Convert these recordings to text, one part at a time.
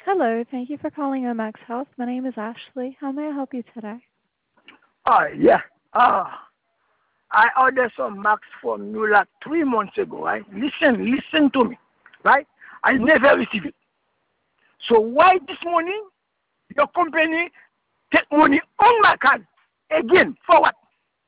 Hello, thank you for calling Omax Health. My name is Ashley. How may I help you today? Yeah. Uh, I ordered some Max from you like 3 months ago, right? Listen to me, right? I never received it. So why this morning your company take money on my card again? For what?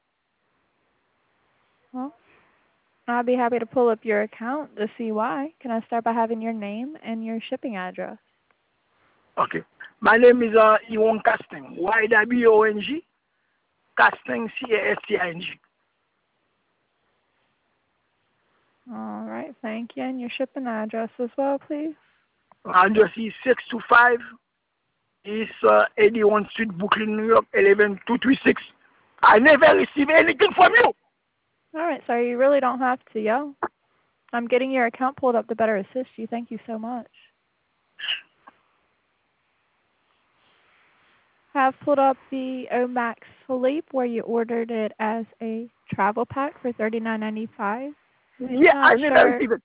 Well, I'll be happy to pull up your account to see why. Can I start by having your name and your shipping address? Okay. My name is Iwan Casting. Y-W-O-N-G. Casting, C-A-S-T-I-N-G. All right, thank you. And your shipping address as well, please. Address is 625 East 81 Street, Brooklyn, New York, 11236. I never received anything from you. All right, so you really don't have to yell. I'm getting your account pulled up to better assist you. Thank you so much. Have pulled up the Omax Sleep where you ordered it as a travel pack for $39.95. Yeah, Not I never sure. received it.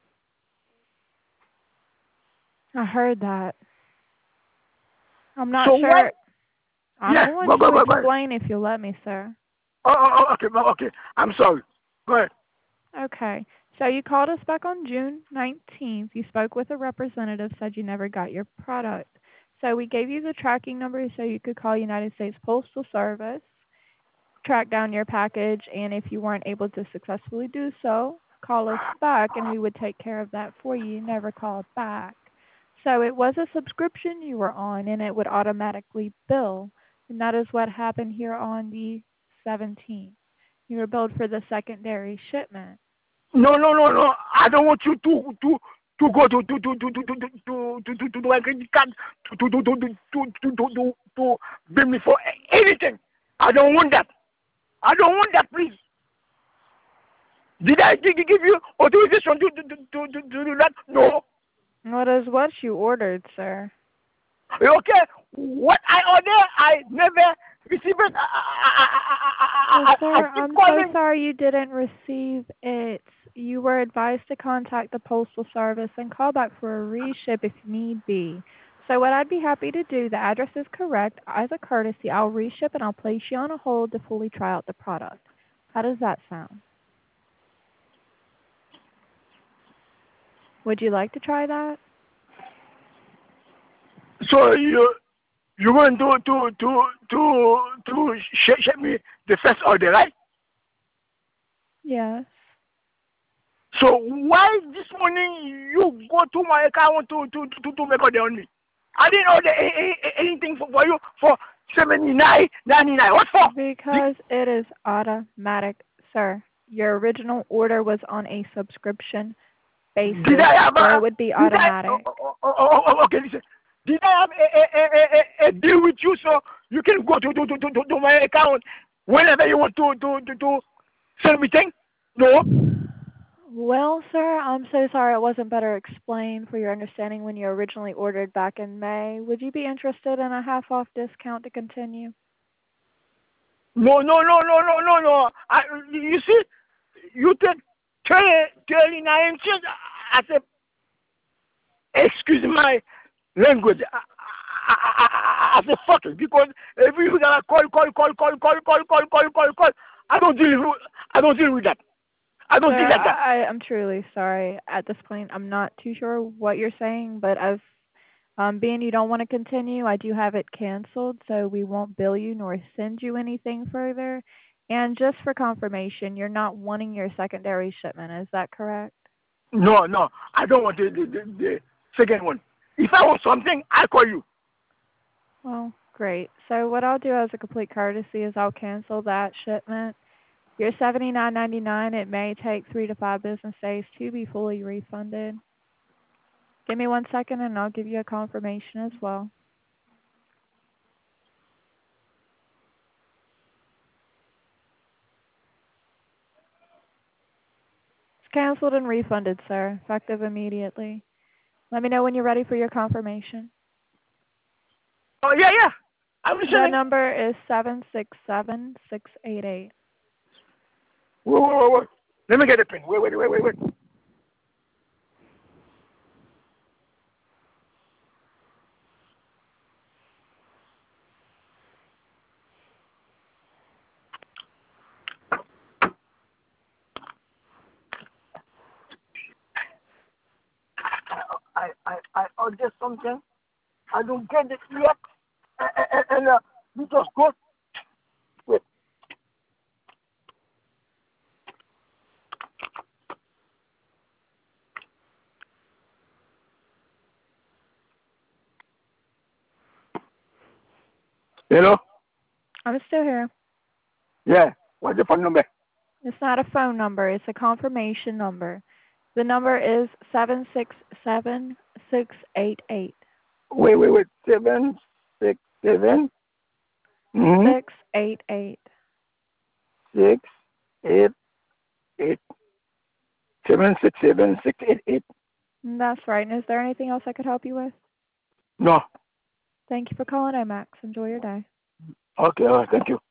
I heard that. I'm not So why? sure. I'm Yeah, going go, go, to go, go ahead. explain if you'll let me, sir. Okay, okay. I'm sorry. Go ahead. Okay. So you called us back on June 19th. You spoke with a representative, said you never got your product. So we gave you the tracking number so you could call United States Postal Service, track down your package, and if you weren't able to successfully do so, call us back and we would take care of that for you. You never called back. So it was a subscription you were on and it would automatically bill. And that is what happened here on the 17th. You were billed for the secondary shipment. No. I don't want you to go to my credit card to bill me for anything. I don't want that. I don't want that, please. Did I give you authorization to do that? No. What is what you ordered, sir? Okay. What I order, I never receive it. Well, I sir, keep I'm so calling. sorry you didn't receive it. You were advised to contact the Postal Service and call back for a reship if need be. So what I'd be happy to do, the address is correct. As a courtesy, I'll reship and I'll place you on a hold to fully try out the product. How does that sound? Would you like to try that? So you want to ship me the first order, right? Yes. So why this morning you go to my account to make order on me? I didn't order anything for you for 79.99. What for? Because it is automatic, sir. Your original order was on a subscription Did basis, I have so a it would be did I automatic. okay, listen. Did I have a deal with you so you can go to my account whenever you want to send me things? No. Well, sir, I'm so sorry it wasn't better explained for your understanding when you originally ordered back in May. Would you be interested in a half-off discount to continue? No. You see, you take 39 cents. I said, excuse my language. I said, fuck it. Because if you gonna call, I don't deal with that. I Sir, don't deal like that. I'm truly sorry. At this point, I'm not too sure what you're saying, but as being you don't want to continue, I do have it canceled, so we won't bill you nor send you anything further. And just for confirmation, you're not wanting your secondary shipment, is that correct? No. I don't want the second one. If I want something, I call you. Well, great. So what I'll do as a complete courtesy is I'll cancel that shipment. Your $79.99, it may take 3 to 5 business days to be fully refunded. Give me 1 second and I'll give you a confirmation as well. It's canceled and refunded, sir, effective immediately. Let me know when you're ready for your confirmation. Oh, yeah. I'm The listening. number is 767688. Wait. Let me get a pen. Wait. I ordered something. I don't get it yet. And you just go. Wait. Hello? I'm still here. Yeah. What's the phone number? It's not a phone number. It's a confirmation number. The number is 767688. Wait. 767. Mm-hmm. 688. 688. 767 688. That's right. And is there anything else I could help you with? No. Thank you for calling IMAX. Enjoy your day. Okay. All right. Thank you.